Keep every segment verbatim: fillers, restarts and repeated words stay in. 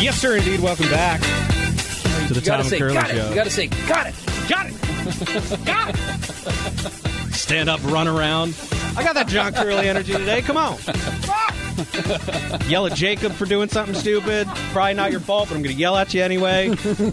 Yes, sir, indeed. Welcome back to the Tom and Curly got Show. It. You got to say, got it. Got it. Got it. Stand up, run around. I got that John Curly energy today. Come on. Yell at Jacob for doing something stupid. Probably not your fault, but I'm going to yell at you anyway.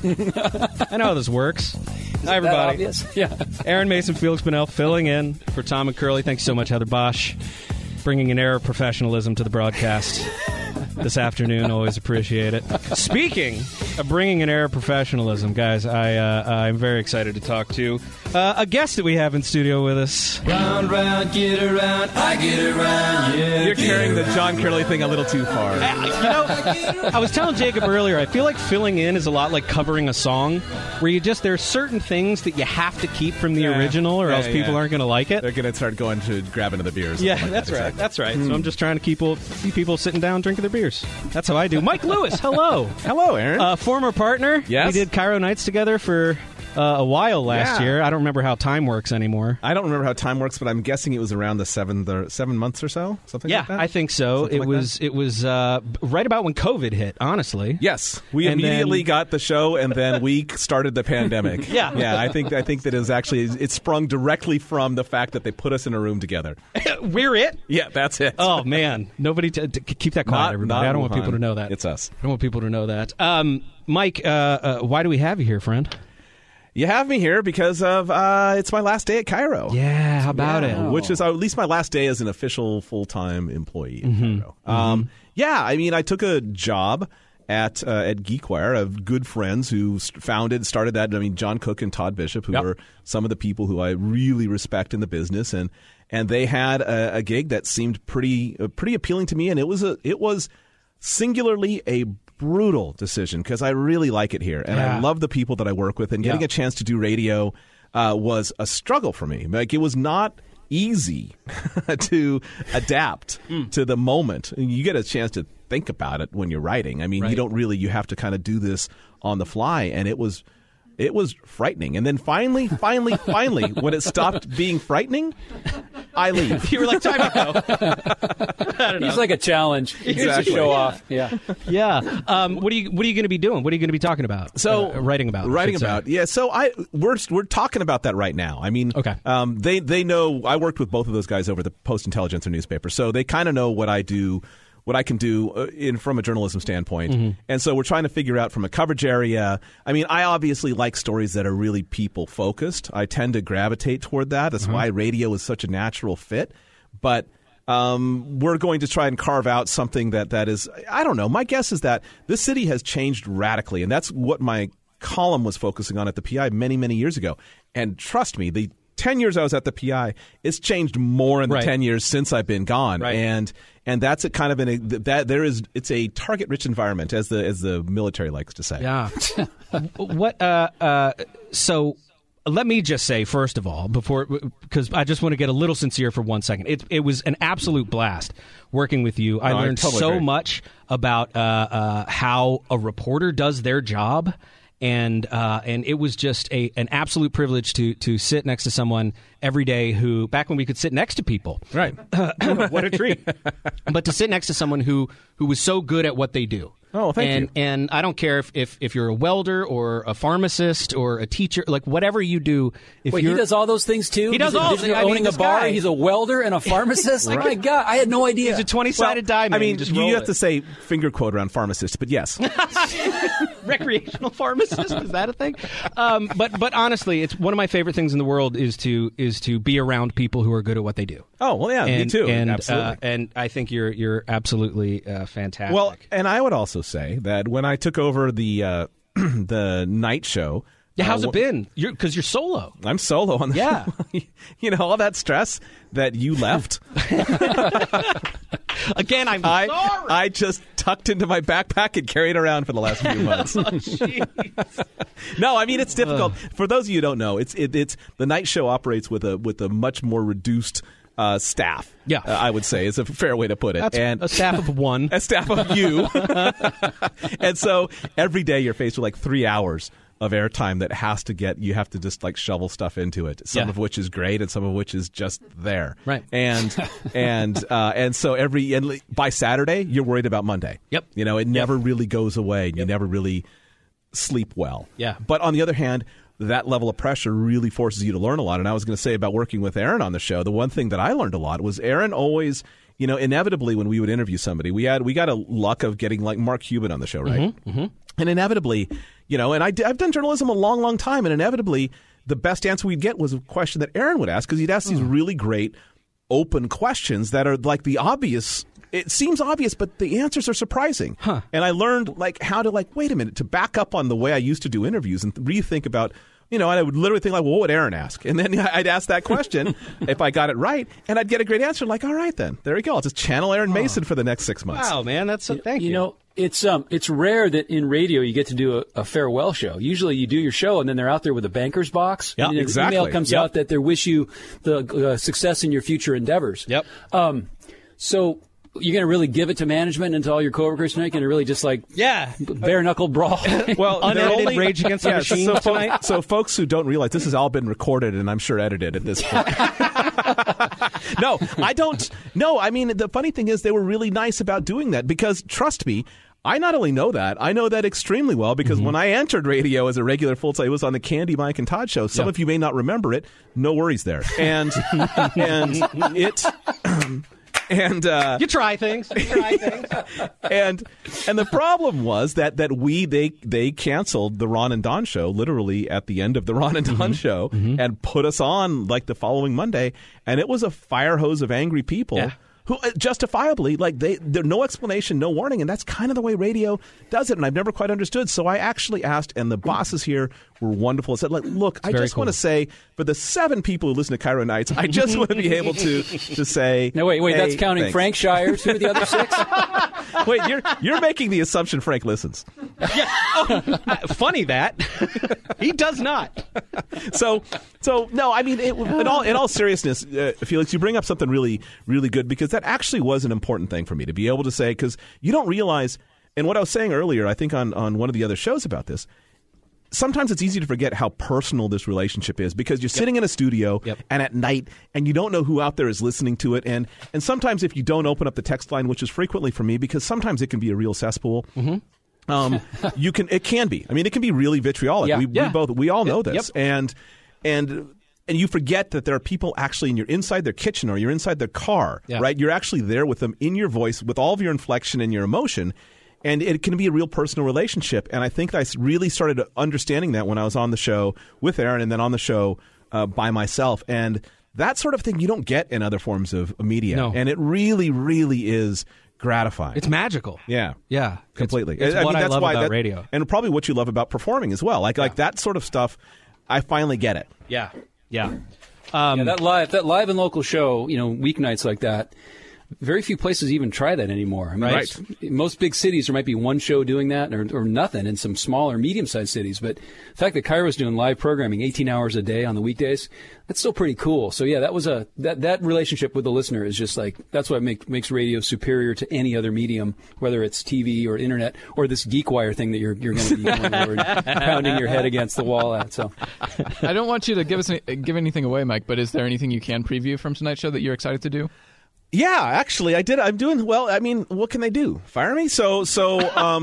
I know how this works. Hi, everybody. Yeah. Aaron Mason, Felix Bunnell filling in for Tom and Curly. Thanks so much, Heather Bosch, bringing an air of professionalism to the broadcast this afternoon. Always appreciate it. Speaking of bringing an air of professionalism, guys, I, uh, I'm very excited to talk to uh, a guest that we have in studio with us. Round, round, get around, I get around, yeah. You're carrying the John Curly thing a little too far. I, you know, I was telling Jacob earlier, I feel like filling in is a lot like covering a song, where you just, there's certain things that you have to keep from the Yeah. original, or Yeah, else people yeah. aren't going to like it. They're going to start going to grab another beer. or something Yeah, like that's that. right. Exactly. That's right. So I'm just trying to keep people, keep people sitting down drinking their beers. That's how I do. Mike Lewis, hello. Hello, Aaron. Uh, former partner. Yes. We did Cairo Nights together for uh, a while last Yeah. year. I don't remember how time works anymore. I don't remember how time works, but I'm guessing it was around the seventh or seven months or so, something Yeah, like that. I think so. Something it like was it was uh, right about when COVID hit, honestly. Yes, we And immediately then- got the show, and then we started the pandemic. Yeah. yeah. I think I think that it was actually it sprung directly from the fact that they put us in a room together. We're it? Yeah, that's it. Oh, man. Nobody t- t- keep that quiet, Not- everybody. not I don't want Wuhan. people to know that. It's us. I don't want people to know that. Um, Mike, uh, uh, why do we have you here, friend? You have me here because of uh, it's my last day at Cairo. Yeah, how about Yeah, it? Which is uh, at least my last day as an official full-time employee in Mm-hmm. Cairo. Um, yeah, I mean, I took a job at uh, at GeekWire. I have good friends who st- founded, started that. I mean, John Cook and Todd Bishop, who Yep. are some of the people who I really respect in the business, and and they had a, a gig that seemed pretty uh, pretty appealing to me, and it was a it was singularly a brutal decision because I really like it here, and Yeah. I love the people that I work with, and getting Yeah. a chance to do radio uh, was a struggle for me. Like, it was not easy to adapt to the moment. You get a chance to think about it when you're writing. I mean, Right. you don't really, you have to kind of do this on the fly, and it was it was frightening. And then finally, finally, finally, when it stopped being frightening, I leave. You were like, time to go. He's like a challenge. He's a Exactly. show off. Yeah. Yeah. Um, what are you What are you going to be doing? What are you going to be talking about? So Uh, writing about. I writing should say. about, yeah. So I we're we're talking about that right now. I mean, Okay. Um, they they know I worked with both of those guys over the Post Intelligencer newspaper, so they kind of know what I do, what I can do uh, in from a journalism standpoint. Mm-hmm. And so we're trying to figure out from a coverage area. I mean, I obviously like stories that are really people focused. I tend to gravitate toward that. That's Uh-huh. why radio is such a natural fit. But um, we're going to try and carve out something that, that is, I don't know. My guess is that this city has changed radically, and that's what my column was focusing on at the P I many, many years ago. And trust me, the ten years I was at the P I, it's changed more in the Right. ten years since I've been gone. Right. And and that's a kind of an that there is it's a target-rich environment, as the as the military likes to say. Yeah. What? Uh, uh, so let me just say, first of all, before, because I just want to get a little sincere for one second. It, it was an absolute blast working with you. I Oh, I learned totally so agree. much about uh, uh, how a reporter does their job. And uh, and it was just a an absolute privilege to to sit next to someone every day who, back when we could sit next to people, Right. what a treat. But to sit next to someone who who was so good at what they do. Oh, thank and, you. And I don't care if, if, if you're a welder or a pharmacist or a teacher, like whatever you do. If Wait, you're, he does all those things too? He does he's a, all- he's I mean, owning this a bar. guy- He's a welder and a pharmacist. My God, I had no idea. He's a twenty-sided diamond. I mean, you, just you roll have it. to say finger quote around pharmacist, but yes. Recreational pharmacist, is that a thing? Um, but but honestly, it's one of my favorite things in the world is to is to be around people who are good at what they do. Oh, well, yeah, me and, too. And, Absolutely. Uh, and I think you're you're absolutely uh, fantastic. Well, and I would also say that when I took over the uh, the night show, yeah, how's uh, it been? You're because you're solo. I'm solo on the Yeah. you know, all that stress that you left. Again, I'm I sorry. I just tucked into my backpack and carried around for the last few months. Oh, jeez. No, I mean it's difficult. For those of you who don't know, it's it, it's the night show operates with a with a much more reduced uh, staff. Yeah. uh, I would say is a fair way to put it. That's and a staff of one. a staff of you. And so every day you're faced with like three hours of airtime that has to get, you have to just like shovel stuff into it. Some Yeah. of which is great and some of which is just there. Right. And, and, uh, and so every, and by Saturday, you're worried about Monday. Yep. You know, it never really goes away. And you never really sleep well. Yeah. But on the other hand, that level of pressure really forces you to learn a lot. And I was going to say about working with Aaron on the show, the one thing that I learned a lot was Aaron always, you know, inevitably when we would interview somebody, we had we got a luck of getting like Mark Cuban on the show, right? Mm-hmm, mm-hmm. And inevitably, you know, and I, I've done journalism a long, long time, and inevitably the best answer we'd get was a question that Aaron would ask, because he'd ask these really great open questions that are like the obvious. It seems obvious, but the answers are surprising. Huh. And I learned like how to like, wait a minute, to back up on the way I used to do interviews and rethink about, you know, and I would literally think like, well, what would Aaron ask? And then I'd ask that question if I got it right, and I'd get a great answer. Like, all right, then there you go. I'll just channel Aaron Mason for the next six months. Wow, man, that's a, thank you. You know, it's um, it's rare that in radio you get to do a, a farewell show. Usually you do your show and then they're out there with a banker's box. Yeah, and an exactly. email comes Yep. out that they wish you the uh, success in your future endeavors. Yep. Um, so you're going to really give it to management and to all your coworkers tonight? Going to really just like yeah, bare knuckle brawl? Well, they're unedited only- Rage Against the Yeah, Machine so, fo- tonight. so folks who don't realize this has all been recorded and I'm sure edited at this point. No, I don't. No, I mean, the funny thing is they were really nice about doing that because, trust me, I not only know that, I know that extremely well because Mm-hmm. when I entered radio as a regular full-time, it was on the Candy, Mike, and Todd show. Some Yeah. of you may not remember it. No worries there. And, and it... And uh, you try things. You try things. and and the problem was that that we they they canceled the Ron and Don show literally at the end of the Ron and Don Mm-hmm. show and put us on like the following Monday, and it was a fire hose of angry people. Yeah. Who uh, justifiably, like, they, there no explanation, no warning, and that's kind of the way radio does it, and I've never quite understood. So I actually asked, and the bosses here were wonderful. I said, like, look, I very just want cool. to say, for the seven people who listen to Cairo Nights, I just want to be able to to say, No, wait, wait, hey, that's counting thanks. Frank Shires. Who are the other six? Wait, you're you're making the assumption Frank listens. Uh, funny that he does not. So, so no, I mean, it, in all in all seriousness, uh, Felix, you bring up something really, really good because that actually was an important thing for me to be able to say, because you don't realize, and what I was saying earlier, I think on, on one of the other shows about this, sometimes it's easy to forget how personal this relationship is because you're sitting in a studio Yep. and at night and you don't know who out there is listening to it. And, and sometimes if you don't open up the text line, which is frequently for me because sometimes it can be a real cesspool. Mm-hmm. Um, you can, it can be. I mean, it can be really vitriolic. Yeah. We, Yeah. we both, we all know Yep. this. And, and, and you forget that there are people actually, and you're inside their kitchen or you're inside their car, Yeah. right? You're actually there with them in your voice, with all of your inflection and your emotion. And it can be a real personal relationship. And I think I really started understanding that when I was on the show with Aaron and then on the show uh, by myself. And that sort of thing you don't get in other forms of media. No. And it really, really is gratifying. It's magical. Yeah. Yeah, Completely. It's, it's I what mean, I that's love why about that- radio. And probably what you love about performing as well. Like like that sort of stuff, I finally get it. Yeah, yeah. Um, Yeah, that live, that live and local show, you know, weeknights like that. Very few places even try that anymore. I mean, Right. it's- most big cities, there might be one show doing that or, or nothing in some smaller, medium-sized cities. But the fact that Cairo's doing live programming eighteen hours a day on the weekdays, that's still pretty cool. So, yeah, that was a that, that relationship with the listener is just like, that's what make, makes radio superior to any other medium, whether it's T V or internet or this GeekWire thing that you're, you're going to be going over and pounding your head against the wall at. So, I don't want you to give us any, give anything away, Mike, but is there anything you can preview from tonight's show that you're excited to do? Yeah, actually, I did. I'm doing well. I mean, what can they do? Fire me? So, so, um,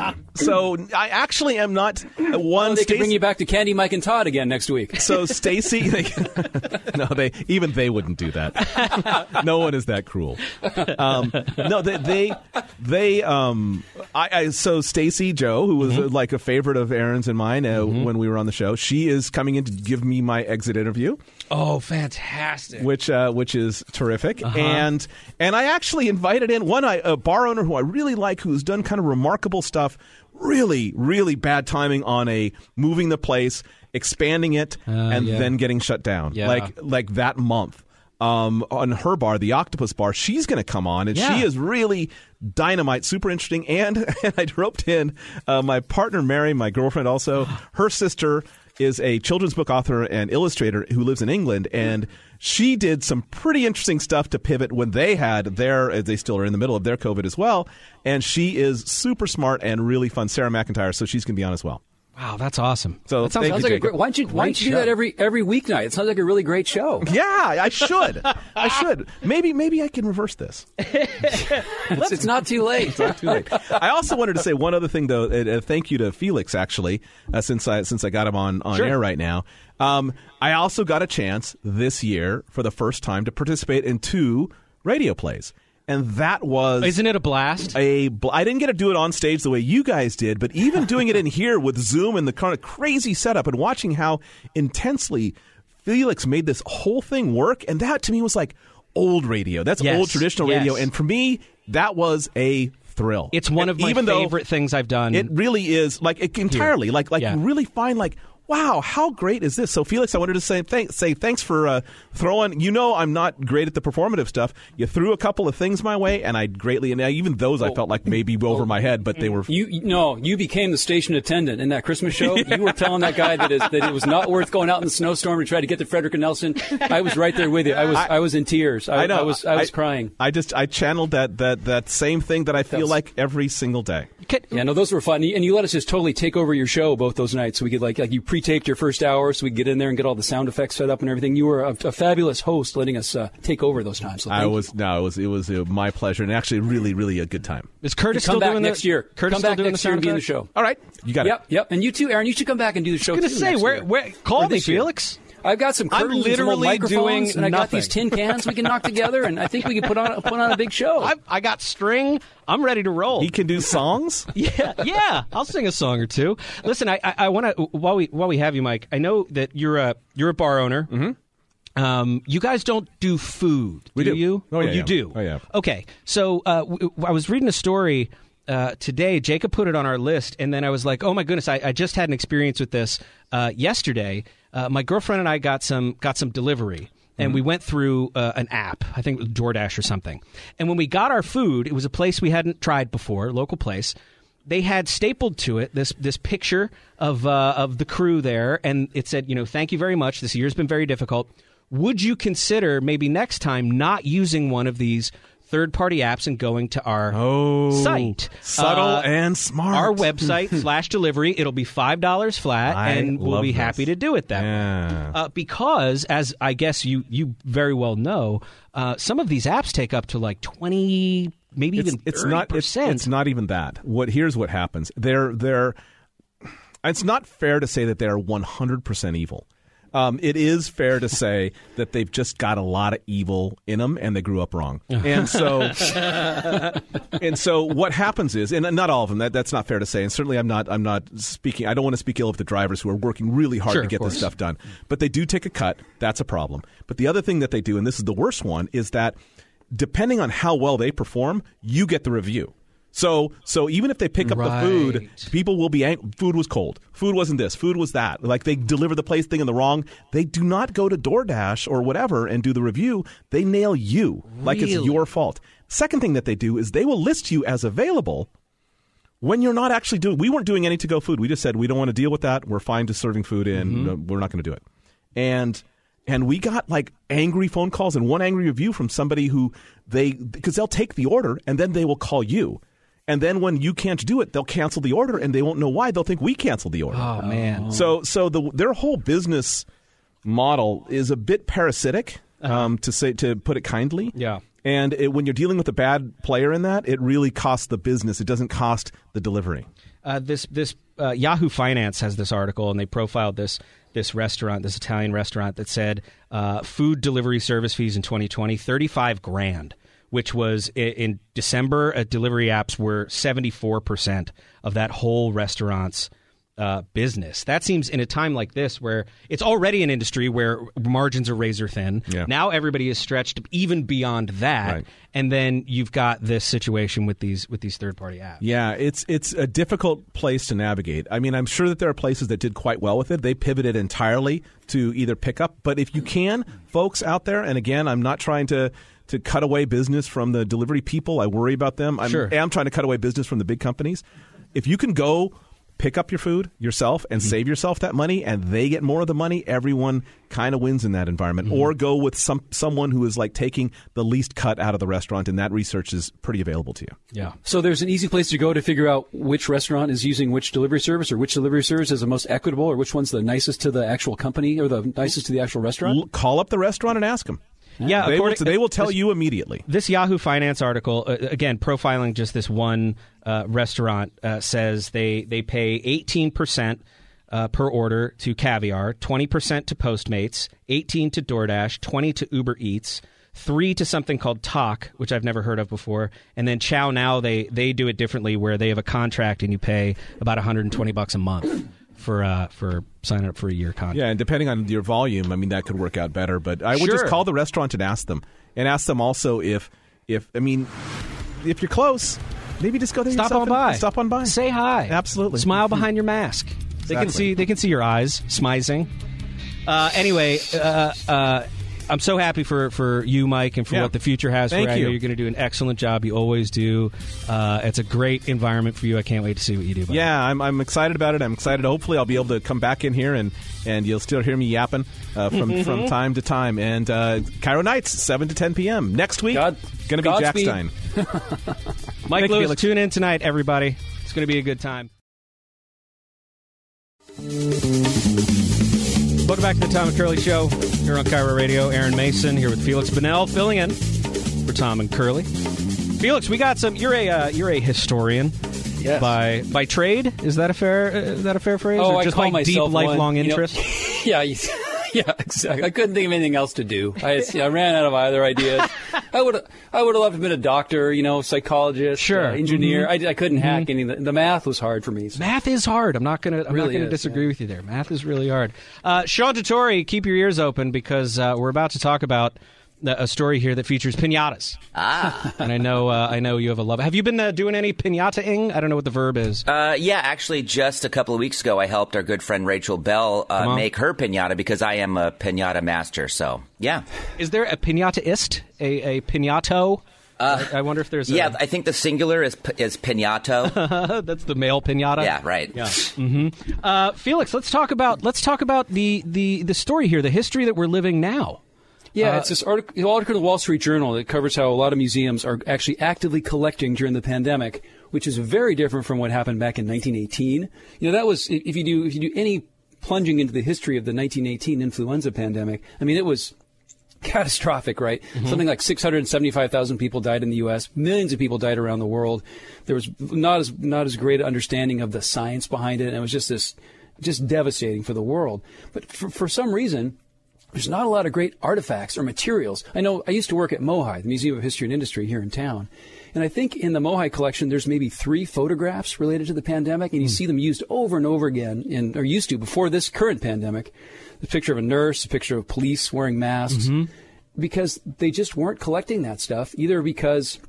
so I actually am not uh, one. oh, they Stacey- can bring you back to Candy, Mike, and Todd again next week. So Stacy, no, they even they wouldn't do that. No one is that cruel. Um, no, they they, they um, I, I so Stacy Joe, who was uh, like a favorite of Aaron's and mine uh, when we were on the show, she is coming in to give me my exit interview. oh, fantastic. Which uh, which is terrific, and and I actually invited in one I, a bar owner who I really like, who's done kind of remarkable stuff. Really, really bad timing on a moving the place, expanding it, and yeah. then getting shut down. Yeah. Like like that month. Um, on her bar, the Octopus Bar, she's going to come on, and Yeah. she is really dynamite, super interesting. And, and I roped in uh, my partner, Mary, my girlfriend also. Her sister is a children's book author and illustrator who lives in England, and she did some pretty interesting stuff to pivot when they had their, they still are in the middle of their COVID as well, and she is super smart and really fun. Sarah McIntyre, so she's going to be on as well. Wow, that's awesome. So that sounds, thank Sounds you, like a Jacob. great, why don't you, why don't you do show. that every every weeknight? It sounds like a really great show. Yeah, I should. I should. Maybe maybe I can reverse this. It's, it's not too late. Not too late. I also wanted to say one other thing, though. Uh, uh, thank you to Felix, actually, uh, since I since I got him on, on Sure. air right now. Um, I also got a chance this year for the first time to participate in two radio plays. And that was... Isn't it a blast? A bl- I didn't get to do it on stage the way you guys did, but even doing it in here with Zoom and the kind of crazy setup and watching how intensely Felix made this whole thing work, and that to me was like old radio. That's Yes, old traditional yes. radio. And for me, that was a thrill. It's one And of my even though favorite things I've done. It really is, like it, entirely, like like Yeah. you really find like, wow, how great is this? So, Felix, I wanted to say thanks. Say thanks for uh, throwing. You know, I'm not great at the performative stuff. You threw a couple of things my way, and I greatly, and even those I felt like maybe over my head, but they were. You you- no, you became the station attendant in that Christmas show. You were telling that guy that, is, that it was not worth going out in the snowstorm to try to get to Frederick and Nelson. I was right there with you. I was I, was in tears. I, I know. I was I was crying. I just I channeled that that that same thing that I feel That's- like every single day. Yeah, no, those were fun, and you let us just totally take over your show both those nights. So we could like like you pre-taped your first hour, so we could get in there and get all the sound effects set up and everything. You were a, a fabulous host, letting us uh, take over those times. So thank I you. was no, it was it was uh, my pleasure, and actually really really a good time. Is Curtis come still back doing next the, year. Curtis come still back doing next the year sound and be in the effects? show. All right, you got Yep, it. yep. And you too, Aaron. You should come back and do the show. I was too going to say, next where, year. where, call Or me, this year. Felix. I've got some I'm curtains and some old literally microphones, doing and I got nothing. these tin cans we can knock together, and I think we can put on put on a big show. I, I got string. I'm ready to roll. He can do songs. Yeah, yeah. I'll sing a song or two. Listen, I, I, I want to while we while we have you, Mike. I know that you're a you're a bar owner. Mm-hmm. Um, you guys don't do food, We do, do. you? Oh, Or yeah, you yeah. do. Oh, yeah. Okay, so uh, w- I was reading a story uh, today. Jacob put it on our list, and then I was like, "Oh my goodness!" I, I just had an experience with this uh, yesterday. Uh, my girlfriend and I got some got some delivery. And we went through uh, an app, I think it was DoorDash or something. And when we got our food, it was a place we hadn't tried before, local place. They had stapled to it this this picture of uh, of the crew there, and it said, you know, thank you very much. This year's been very difficult. Would you consider maybe next time not using one of these third-party apps and going to our Oh, site? subtle Uh, and smart. Our website slash delivery. It'll be five dollars flat, I and we'll love be this. happy to do it that Yeah. way. Uh, because, as I guess you you very well know, uh, some of these apps take up to like twenty, maybe It's, even it's thirty not. It's, percent. it's not even that. What here's what happens. They're they're. It's not fair to say that they're one hundred percent evil. Um, it is fair to say that they've just got a lot of evil in them, and they grew up wrong. And so, and so, what happens is, and not all of them. That, that's not fair to say. And certainly, I'm not. I'm not speaking. I don't want to speak ill of the drivers who are working really hard Sure, to of get this course. stuff done. But they do take a cut. That's a problem. But the other thing that they do, and this is the worst one, is that depending on how well they perform, you get the review. So, so even if they pick up the food, Right. people will be ang- food was cold, food wasn't this, food was that. Like they deliver the place thing in the wrong. They do not go to DoorDash or whatever and do the review. They nail you like it's Really? your fault. Second thing that they do is they will list you as available when you're not actually doing. We weren't doing any to go food. We just said we don't want to deal with that. We're fine just serving food in. Mm-hmm. No, we're not going to do it. And and we got like angry phone calls and one angry review from somebody who they because they'll take the order and then they will call you. And then when you can't do it, they'll cancel the order, and they won't know why. They'll think we canceled the order. Oh man. So, so the, their whole business model is a bit parasitic, um, to say to put it kindly. Yeah. And it, when you're dealing with a bad player in that, it really costs the business. It doesn't cost the delivery. Uh, this this uh, Yahoo Finance has this article, and they profiled this this restaurant, this Italian restaurant that said uh, food delivery service fees in twenty twenty thirty-five grand, which was in, in December. Uh, delivery apps were seventy-four percent of that whole restaurant's uh, business. That seems in a time like this where it's already an industry where margins are razor thin. Yeah. Now everybody is stretched even beyond that, Right. and then you've got this situation with these with these third party apps. Yeah, it's it's a difficult place to navigate. I mean, I'm sure that there are places that did quite well with it. They pivoted entirely to either pick up. But if you can, folks out there, and again, I'm not trying to to cut away business from the delivery people. I worry about them. I'm, Sure. I'm trying to cut away business from the big companies. If you can go pick up your food yourself and mm-hmm. save yourself that money, and they get more of the money. Everyone kind of wins in that environment. Mm-hmm. Or go with some someone who is like taking the least cut out of the restaurant, and that research is pretty available to you. Yeah. So there's an easy place to go to figure out which restaurant is using which delivery service, or which delivery service is the most equitable, or which one's the nicest to the actual company or the nicest to the actual restaurant. L- call up the restaurant and ask them. Yeah, they will, they will tell this, you immediately. This Yahoo Finance article, uh, again, profiling just this one uh, restaurant, uh, says they, they pay eighteen percent uh, per order to Caviar, twenty percent to Postmates, eighteen percent to DoorDash, twenty percent to Uber Eats, three percent to something called Talk, which I've never heard of before, and then Chow Now, they, they do it differently, where they have a contract and you pay about one hundred twenty bucks a month. For uh, for signing up for a year contract. Yeah, and depending on your volume, I mean, that could work out better. But I would sure. just call the restaurant and ask them. And ask them also if, if I mean, if you're close, maybe just go there Stop yourself on by. Stop on by. Say hi. Absolutely. Smile behind your mask. Exactly. They can see They can see your eyes smizing. Uh, anyway, uh, uh, I'm so happy for, for you, Mike, and for yeah. what the future has Thank for you. you. You're going to do an excellent job. You always do. Uh, it's a great environment for you. I can't wait to see what you do. Yeah, I'm, I'm excited about it. I'm excited. Hopefully, I'll be able to come back in here and, and you'll still hear me yapping uh, from, from time to time. And uh, Cairo Nights, seven to ten p.m. Next week, going to be Jack Stein. Mike Thank Lewis, you, tune in tonight, everybody. It's going to be a good time. Welcome back to the Tom and Curly Show here on Cairo Radio. Aaron Mason here with Felix Bunnell, filling in for Tom and Curly. Felix, we got some. You're a uh, you're a historian. Yes. By by trade, is that a fair uh, is that a fair phrase? Oh, or I just call by deep myself lifelong one, interest. You know, yeah, you, yeah, exactly. I couldn't think of anything else to do. I, I ran out of either ideas. I would I would have loved to have been a doctor, you know, psychologist, sure, uh, engineer. Mm-hmm. I, I couldn't mm-hmm. hack any. The, the math was hard for me. So. Math is hard. I'm not gonna I'm really not gonna is, disagree yeah. with you there. Math is really hard. Uh, Sean Dettori, keep your ears open because uh, we're about to talk about a story here that features piñatas. Ah. And I know uh, I know you have a love. Have you been uh, doing any piñata-ing? I don't know what the verb is. Uh, yeah, actually, just a couple of weeks ago, I helped our good friend Rachel Bell uh, make her piñata because I am a piñata master. So, yeah. Is there a piñataist? A, a piñato? Uh, I wonder if there's a... Yeah, I think the singular is is piñato. That's the male piñata? Yeah, right. Yeah. Mm-hmm. Uh, Felix, let's talk about let's talk about the, the, the story here, the history that we're living now. Yeah, uh, it's this article, article in the Wall Street Journal that covers how a lot of museums are actually actively collecting during the pandemic, which is very different from what happened back in nineteen eighteen. You know, that was if you do if you do any plunging into the history of the nineteen eighteen influenza pandemic. I mean, it was catastrophic, right? Mm-hmm. Something like six hundred seventy-five thousand people died in the U S Millions of people died around the world. There was not as not as great an understanding of the science behind it, and it was just this just devastating for the world. But for, for some reason, there's not a lot of great artifacts or materials. I know I used to work at MOHI, the Museum of History and Industry here in town. And I think in the MOHI collection, there's maybe three photographs related to the pandemic, and you mm. see them used over and over again, in, or used to before this current pandemic. The picture of a nurse, a picture of police wearing masks, mm-hmm. because they just weren't collecting that stuff, either because,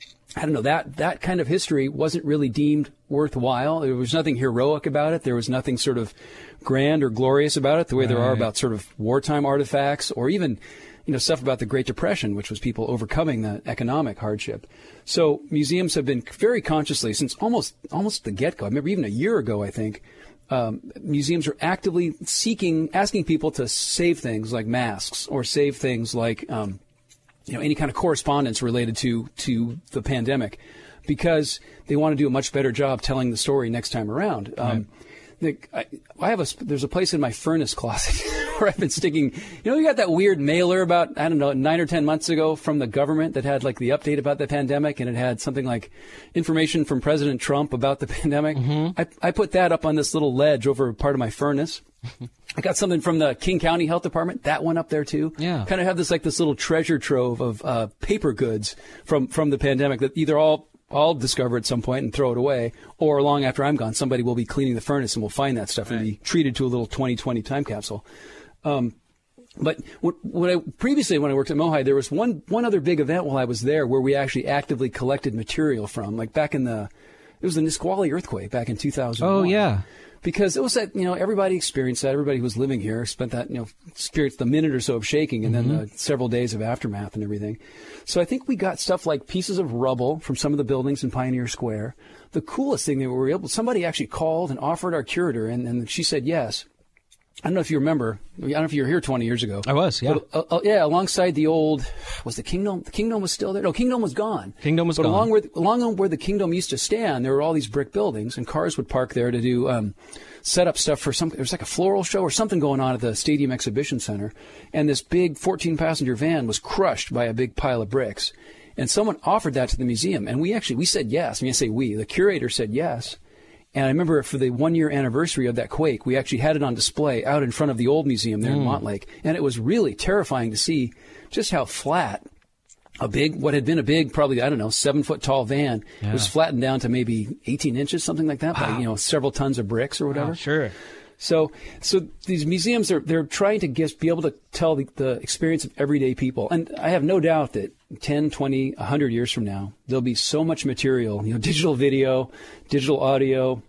I don't know, that, that kind of history wasn't really deemed worthwhile. There was nothing heroic about it. There was nothing sort of grand or glorious about it, the way right. there are about sort of wartime artifacts, or even, you know, stuff about the Great Depression, which was people overcoming the economic hardship. So museums have been very consciously, since almost almost the get-go, I remember even a year ago, I think, um, museums are actively seeking, asking people to save things like masks, or save things like, um, you know, any kind of correspondence related to, to the pandemic, because they want to do a much better job telling the story next time around. Um, right. I, I have a, there's a place in my furnace closet where I've been sticking, you know, you got that weird mailer about, I don't know, nine or ten months ago from the government that had like the update about the pandemic, and it had something like information from President Trump about the pandemic. Mm-hmm. I, I put that up on this little ledge over part of my furnace. I got something from the King County Health Department, that one up there too. Yeah. Kind of have this like this little treasure trove of uh, paper goods from, from the pandemic that either all I'll discover at some point and throw it away, or long after I'm gone, somebody will be cleaning the furnace and will find that stuff right. and be treated to a little twenty twenty time capsule. Um, but when I, previously, when I worked at MOHI, there was one one other big event while I was there where we actually actively collected material from. Like back in the It was the Nisqually earthquake back in two thousand one. Oh, yeah. Because it was that, you know, everybody experienced that. Everybody who was living here spent that, you know, experienced the minute or so of shaking and mm-hmm. then the several days of aftermath and everything. So I think we got stuff like pieces of rubble from some of the buildings in Pioneer Square. The coolest thing that we were able, somebody actually called and offered our curator, and, and she said yes. I don't know if you remember. I don't know if you were here twenty years ago. I was, yeah. But, uh, uh, yeah, alongside the old, was the Kingdom? The Kingdom was still there. No, Kingdom was gone. Kingdom was but gone. But along where, along where the Kingdom used to stand, there were all these brick buildings, and cars would park there to do um, set up stuff for some. There was like a floral show or something going on at the Stadium Exhibition Center, and this big fourteen passenger van was crushed by a big pile of bricks, and someone offered that to the museum, and we actually we said yes. I mean, I say we. The curator said yes. And I remember for the one-year anniversary of that quake, we actually had it on display out in front of the old museum there mm. in Montlake. And it was really terrifying to see just how flat a big, what had been a big, probably, I don't know, seven-foot-tall van yeah. was flattened down to maybe eighteen inches, something like that, wow. by, you know, several tons of bricks or whatever. Wow, sure. So, so these museums are, they're trying to get, be able to tell the, the experience of everyday people. And I have no doubt that ten, twenty, one hundred years from now, there'll be so much material, you know, digital video, digital audio,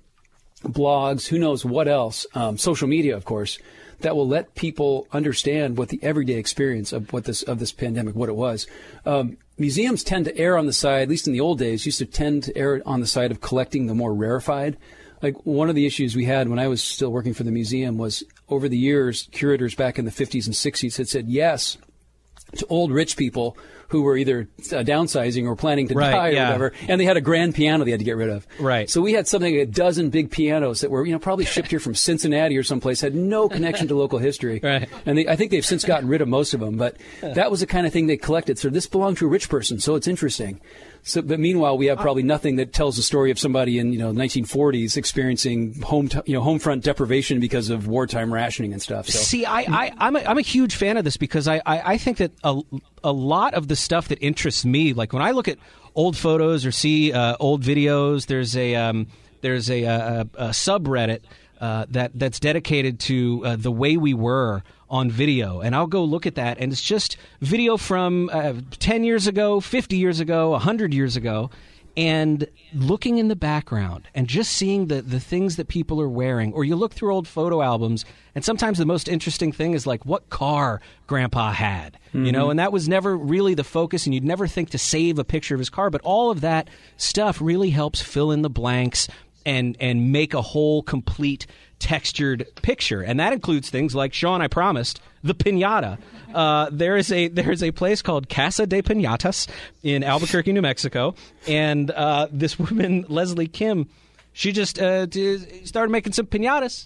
blogs, who knows what else, um, social media, of course, that will let people understand what the everyday experience of what this, of this pandemic, what it was. Um, museums tend to err on the side, at least in the old days, used to tend to err on the side of collecting the more rarefied. Like one of the issues we had when I was still working for the museum was over the years, curators back in the fifties and sixties had said yes to old rich people who were either uh, downsizing or planning to right, die or yeah. whatever, and they had a grand piano they had to get rid of. Right. So we had something like a dozen big pianos that were, you know, probably shipped here from Cincinnati or someplace, had no connection to local history. Right. And they, I think they've since gotten rid of most of them, but that was the kind of thing they collected. So this belonged to a rich person, so it's interesting. So, but meanwhile, we have probably nothing that tells the story of somebody in, you know, nineteen forties experiencing home, t- you know, home front deprivation because of wartime rationing and stuff. So. See, I, I, I'm, a, I'm a huge fan of this because I, I, I think that a, a lot of the stuff that interests me, like when I look at old photos or see uh, old videos, there's a um, there's a, a, a subreddit uh, that that's dedicated to uh, the way we were on video, and I'll go look at that, and it's just video from uh, ten years ago, fifty years ago, one hundred years ago, and looking in the background and just seeing the, the things that people are wearing. Or you look through old photo albums, and sometimes the most interesting thing is like what car Grandpa had, mm-hmm. you know, and that was never really the focus, and you'd never think to save a picture of his car, but all of that stuff really helps fill in the blanks and and make a whole complete textured picture, and that includes things like, Sean, I promised, the piñata. Uh, there is a there is a place called Casa de Piñatas in Albuquerque, New Mexico, and uh, this woman, Leslie Kim, she just uh, d- started making some piñatas,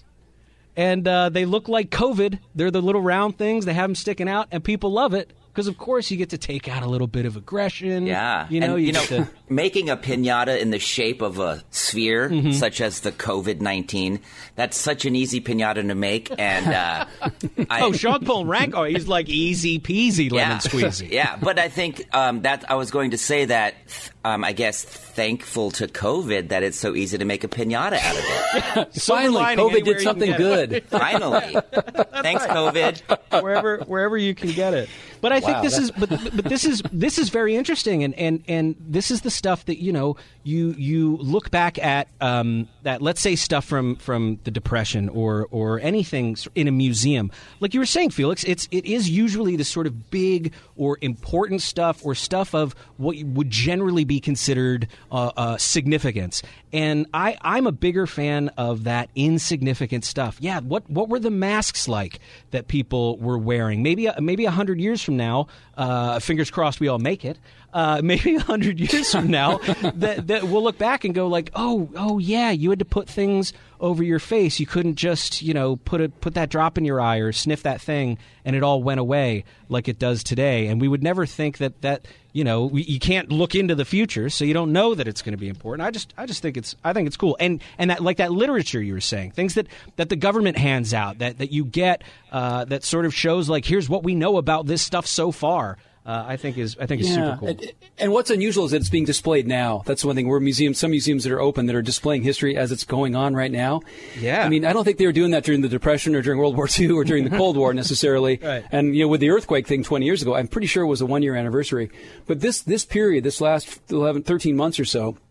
and uh, they look like COVID. They're the little round things. They have them sticking out, and people love it. Because, of course, you get to take out a little bit of aggression. Yeah. You know, and, you, you know to... making a piñata in the shape of a sphere, mm-hmm. such as the COVID nineteen, that's such an easy piñata to make. And uh, I, Oh, Sean Paul Rank, oh, he's like easy peasy lemon yeah. squeezy. Yeah, but I think um, that I was going to say that, um, I guess, thankful to COVID that it's so easy to make a piñata out of it. Finally, COVID did something good. Finally. Thanks, COVID. Wherever wherever you can get it. But I think Wow, this is but but this is this is very interesting, and, and, and this is the stuff that, you know, you you look back at um, that, let's say, stuff from, from the Depression or or anything in a museum. Like you were saying, Felix, it's it is usually the sort of big or important stuff or stuff of what would generally be considered uh, uh, significance. And I, I'm a bigger fan of that insignificant stuff. Yeah, what what were the masks like that people were wearing? Maybe maybe a hundred years from now, uh, fingers crossed we all make it. Uh, maybe a hundred years from now, that, that we'll look back and go like, oh, oh yeah, you had to put things over your face. You couldn't just, you know, put a, put that drop in your eye or sniff that thing, and it all went away like it does today. And we would never think that that, you know, we, you can't look into the future, so you don't know that it's going to be important. I just, I just think it's, I think it's cool. And and that, like that literature you were saying, things that, that the government hands out, that that you get, uh, that sort of shows like, here's what we know about this stuff so far. Uh, I think is I think is yeah. super cool. And, and what's unusual is that it's being displayed now. That's one thing. We're museums, some museums that are open that are displaying history as it's going on right now. Yeah. I mean, I don't think they were doing that during the Depression or during World War Two or during the Cold War necessarily. Right. And, you know, with the earthquake thing twenty years ago, I'm pretty sure it was a one-year anniversary. But this this period, this last eleven, thirteen months or so,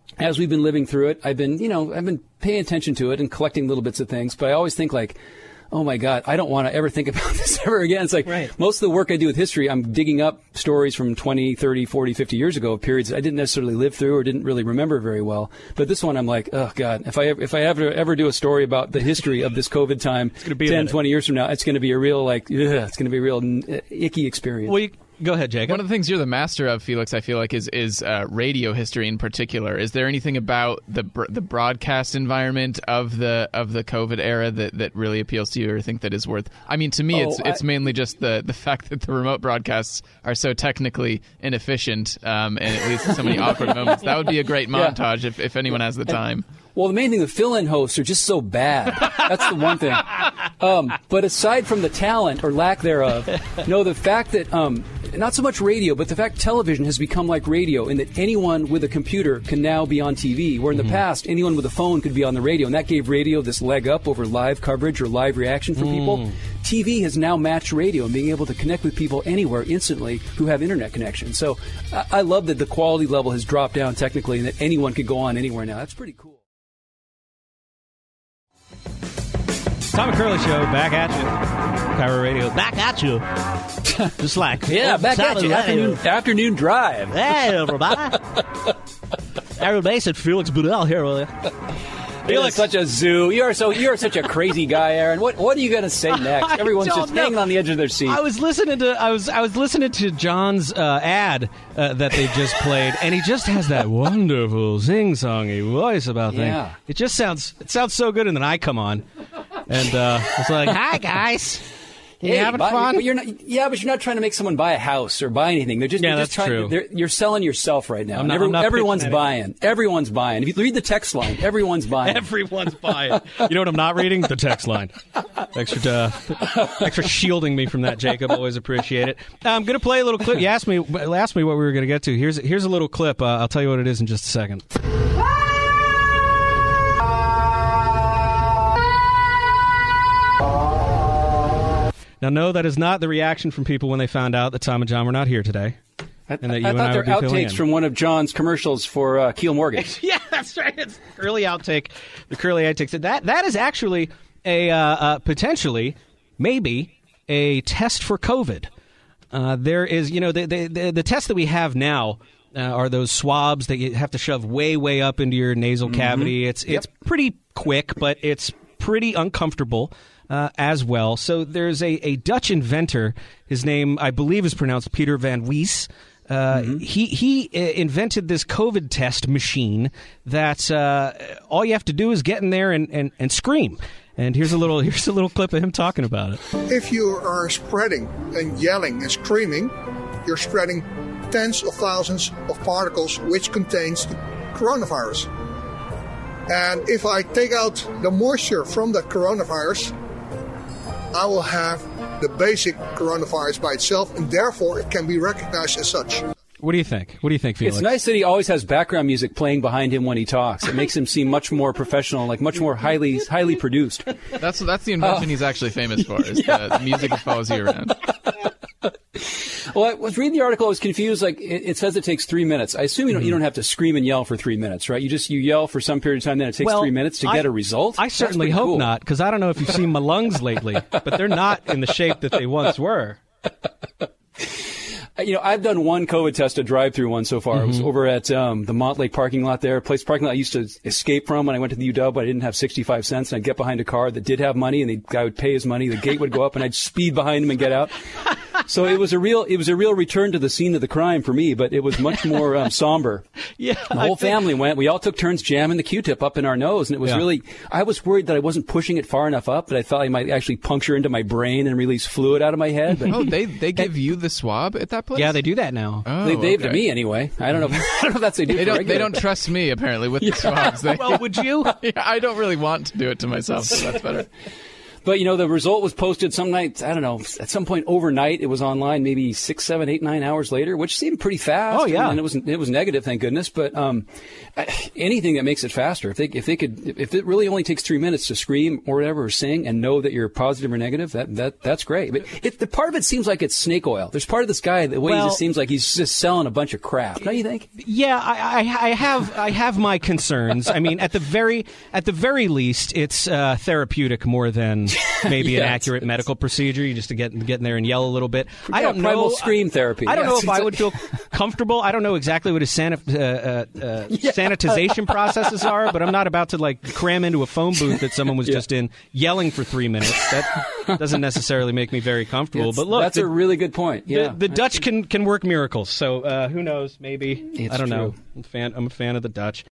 as we've been living through it, I've been, you know, I've been paying attention to it and collecting little bits of things. But I always think like, oh my God, I don't want to ever think about this ever again. It's like right. most of the work I do with history, I'm digging up stories from twenty, thirty, forty, fifty years ago, periods I didn't necessarily live through or didn't really remember very well. But this one, I'm like, oh God, if I ever, if I ever, ever do a story about the history of this COVID time it's gonna be ten, twenty years from now, it's going to be a real, like, ugh, it's going to be a real uh, icky experience. Well, you, go ahead, Jacob. One of the things you're the master of, Felix, I feel like, is is uh, radio history in particular. Is there anything about the br- the broadcast environment of the of the COVID era that, that really appeals to you, or think that is worth? I mean, to me, Oh, it's I- it's mainly just the, the fact that the remote broadcasts are so technically inefficient, um, and it leads to so many awkward moments. That would be a great Yeah. montage if, if anyone has the time. Well, the main thing, the fill-in hosts are just so bad. That's the one thing. Um, but aside from the talent or lack thereof, no, the fact that um, not so much radio, but the fact television has become like radio, in that anyone with a computer can now be on T V. Where in the past, anyone with a phone could be on the radio, and that gave radio this leg up over live coverage or live reaction for people. T V has now matched radio and being able to connect with people anywhere instantly who have internet connection. So I, I love that the quality level has dropped down technically, and that anyone could go on anywhere now. That's pretty cool. Tom and Curly Show, back at you. Cairo Radio, back at you. Just like Yeah, back at you. Afternoon, afternoon drive. Hey, everybody. Everybody said Felix Boudel here, will you? You're such a zoo. You are so. You are such a crazy guy, Aaron. What What are you going to say next? Everyone's don't just know. hanging on the edge of their seat. I was listening to I was I was listening to John's uh, ad uh, that they just played, and he just has that wonderful sing-songy voice about things. Yeah. It just sounds it sounds so good, and then I come on, and uh, it's like, "Hi guys, you Hey, having buy- fun?" But you're not, yeah, but you're not trying to make someone buy a house or buy anything. They're just, Yeah, you're just that's trying. true. they're- You're selling yourself right now. I'm And not- every- I'm not everyone's pitching anything. buying. Everyone's buying. If you read the text line, everyone's buying. Everyone's buying. You know what I'm not reading? The text line. Thanks for, uh, thanks for shielding me from that, Jacob. Always appreciate it. I'm going to play a little clip. You asked me, asked me what we were going to get to. Here's here's a little clip. Uh, I'll tell you what it is in just a second. Now, no, that is not the reaction from people when they found out that Tom and John were not here today. I, And that you I and thought I they're would be filling outtakes in. from one of John's commercials for uh, Keel Mortgage. Yeah, that's right. It's the curly outtake. The curly outtakes. That that is actually a uh, uh, potentially, maybe a test for COVID. Uh, there is, you know, the the, the, the tests that we have now uh, are those swabs that you have to shove way way up into your nasal cavity. It's it's pretty quick, but it's pretty uncomfortable. Uh, as well. So there's a, a Dutch inventor. His name, I believe, is pronounced Peter Van Wees. Uh, He he uh, invented this COVID test machine that uh, all you have to do is get in there and, and, and scream. And here's a little here's a little clip of him talking about it. If you are spreading and yelling and screaming, you're spreading tens of thousands of particles which contains the coronavirus. And if I take out the moisture from that coronavirus, I will have the basic coronavirus by itself, and therefore it can be recognized as such. What do you think? What do you think, Felix? It's nice that he always has background music playing behind him when he talks. It makes him seem much more professional, like much more highly highly produced. That's that's the invention he's actually famous for, is the, the music that follows you around. Well, I was reading the article. I was confused. Like it, it says it takes three minutes. I assume you don't you don't have to scream and yell for three minutes, right? You just you yell for some period of time, then it takes Well, three minutes to I- get a result. I That's certainly pretty hope cool. not, because I don't know if you've seen my lungs lately, but they're not in the shape that they once were. You know, I've done one COVID test, a drive-through one so far. Mm-hmm. It was over at um, the Montlake parking lot there, a place parking lot I used to escape from when I went to the U W. I didn't have sixty-five cents, and I'd get behind a car that did have money, and the guy would pay his money. The gate would go up, and I'd speed behind him and get out. So it was a real, it was a real return to the scene of the crime for me, but it was much more um, somber. Yeah, The whole I think- family went. We all took turns jamming the Q-tip up in our nose, and it was Yeah. really. I was worried that I wasn't pushing it far enough up, that I thought I might actually puncture into my brain and release fluid out of my head. But Oh, they they give you the swab at that place? Yeah, they do that now. Oh, they, they okay. to me anyway. I don't know. I don't know if that's what they do. They for don't. They regular. don't trust me apparently with the swabs. They, Well, would you? Yeah, I don't really want to do it to myself, so that's better. But, you know, the result was posted some nights, I don't know, at some point overnight. It was online maybe six, seven, eight, nine hours later, which seemed pretty fast. Oh, yeah. And it was it was negative, thank goodness. But um, anything that makes it faster, if they if they could, if it really only takes three minutes to scream or whatever or sing and know that you're positive or negative, that that that's great. But it, the part of it seems like it's snake oil. There's part of this guy the way Well, he just seems like he's just selling a bunch of crap. Don't you think? Yeah, I, I, I have I have my concerns. I mean, at the very at the very least, it's uh, therapeutic more than maybe Yeah, an accurate medical procedure. You just to get get in there and yell a little bit. I Yeah, don't primal know. scream therapy. I don't Yes, know if I exactly. would feel comfortable. I don't know exactly what his san- uh, uh, uh, sanitization processes are, but I'm not about to like cram into a phone booth that someone was Yeah. just in yelling for three minutes. That doesn't necessarily make me very comfortable. It's- but look, that's the, a really good point. the, Yeah, the Dutch can can work miracles. So uh, who knows? Maybe It's I don't know. true. I'm a fan. I'm a fan of the Dutch.